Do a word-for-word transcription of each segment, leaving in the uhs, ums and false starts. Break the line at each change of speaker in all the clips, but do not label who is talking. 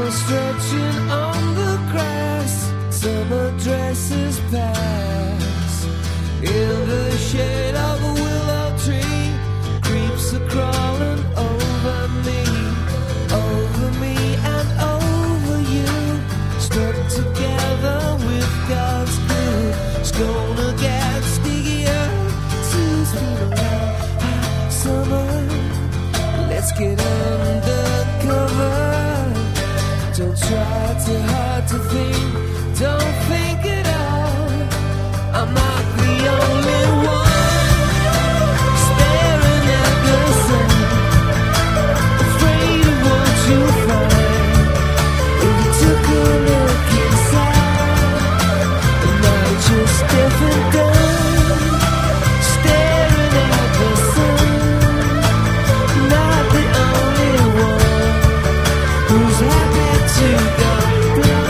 Summer stretching on the grass, summer dresses pass. In the shade of a willow tree, creeps are crawling over me, over me and over you. Stuck together with God's glue. It's gonna get stickier, soon's been around. Hot summer, let's get undercover. Don't try too hard to think, don't think at all. I'm not the only one staring at the sun, afraid of what you find. If you took a look inside, and now you're just deaf and dumb, staring at the sun. Not the only one who's happy to go blind.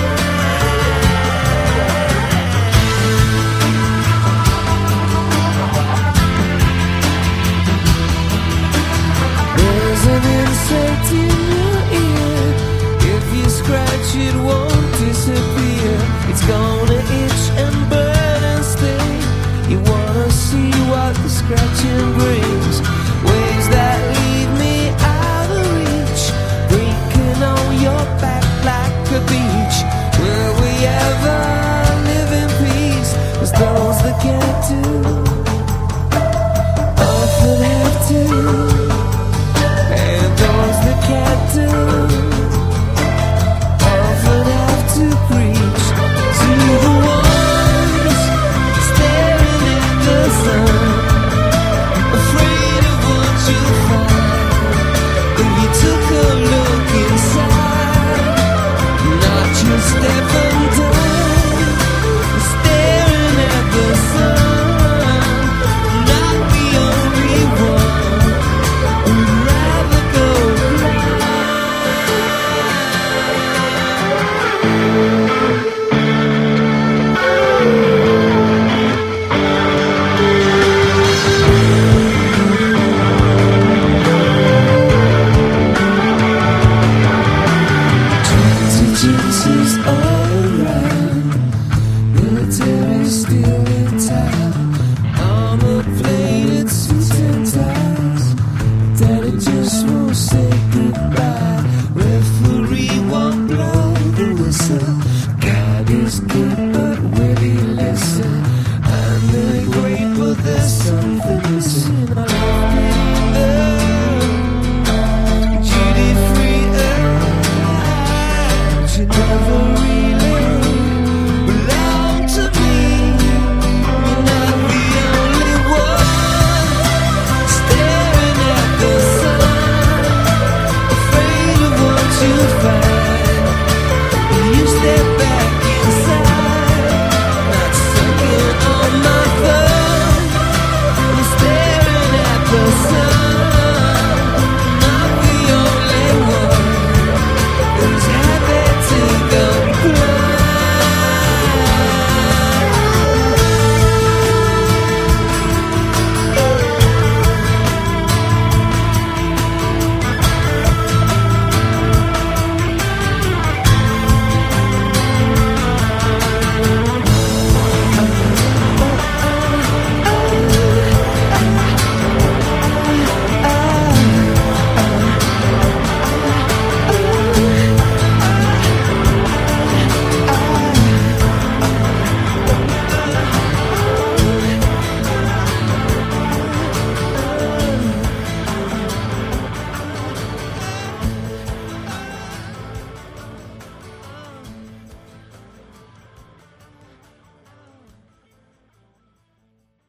There's an insect in your ear. If you scratch it won't disappear. It's gonna itch and burn and sting. You wanna see what the scratching